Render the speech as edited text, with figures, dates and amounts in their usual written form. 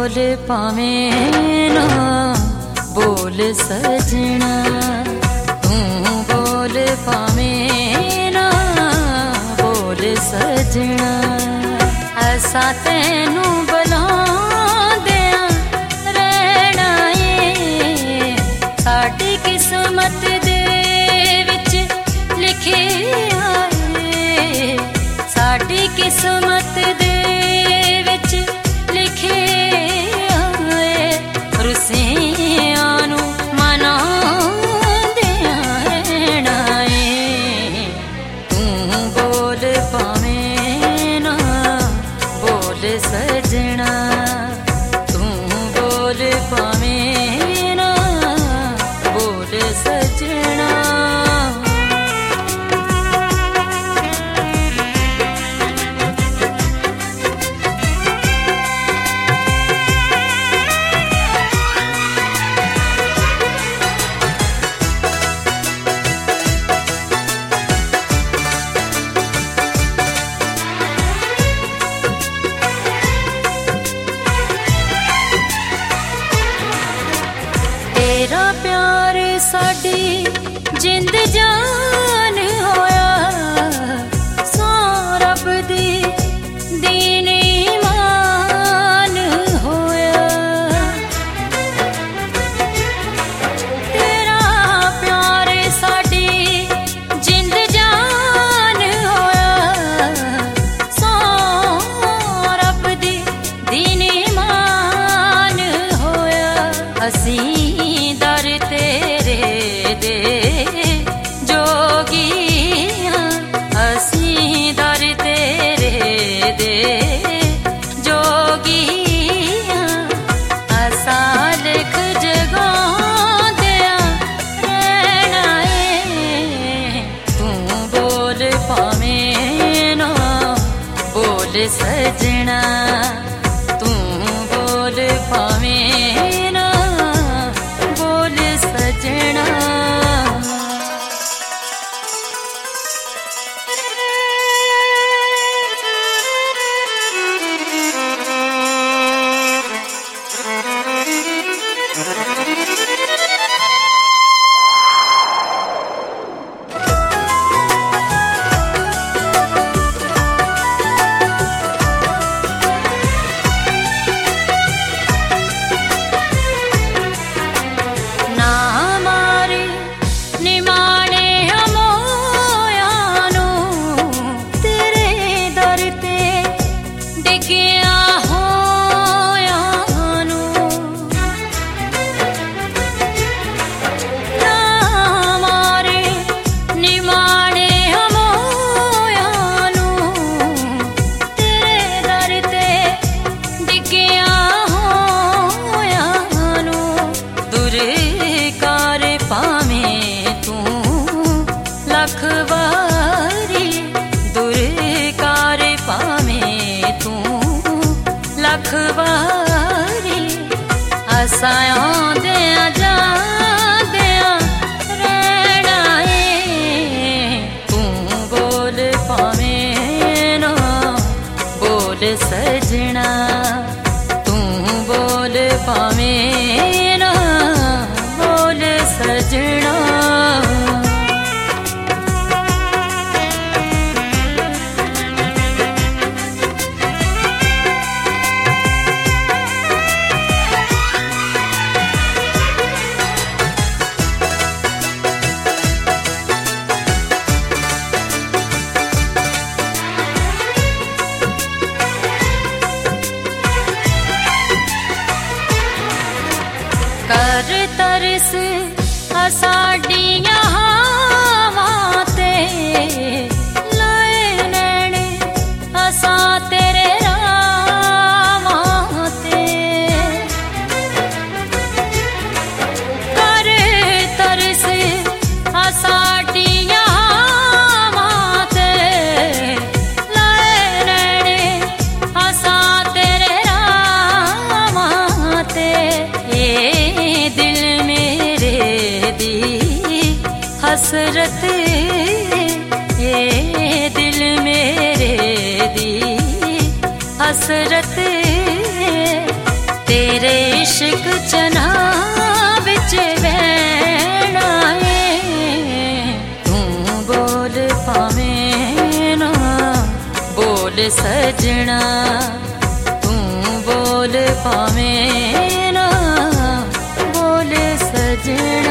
बोल पावें ना बोल सजना, तू बोल पावें ना बोल सजना। ऐसा तेनू बुलांदियां रहना ए, साडी किस्मत दे विच लिखिया ए, साडी किस्मत दे विच लिखिया ए। रुसियां नू मनांदियां रहना ए, तू बोल पावें ना बोल सजना, तू बोल पावें ना बोल सजना। तेरा प्यार साडी जिंद जान होया, सौ रब दी दीन ईमान होया। तेरा प्यार साडी जिंद जान होया, सौ रब दी दीन ईमान होया। असी दर तेरे दे जोगियां, असी दर तेरे दे जोगियां। असा लिख जगांदियां रहना ए, तू बोल पावें ना बोल सजना, तू बोल पावें ना बोल सजना। लखवारी दुर्कार पावें तू लखवारी। असां आंदियां जांदियां रहना ए, तू बोल पावें ना बोल सजना, तू बोल पावें ना बोल सजना। कर तरस साडियां हावां ते, लाए नैन असां तेरे रावां ते। कर तरस साडियां हावां ते, लाए नैन असां तेरे रावां ते। दिल मेरे दी हसरत, ये दिल मेरे दी हसरत, ते सजना तू बोल पावे ना बोल सजना।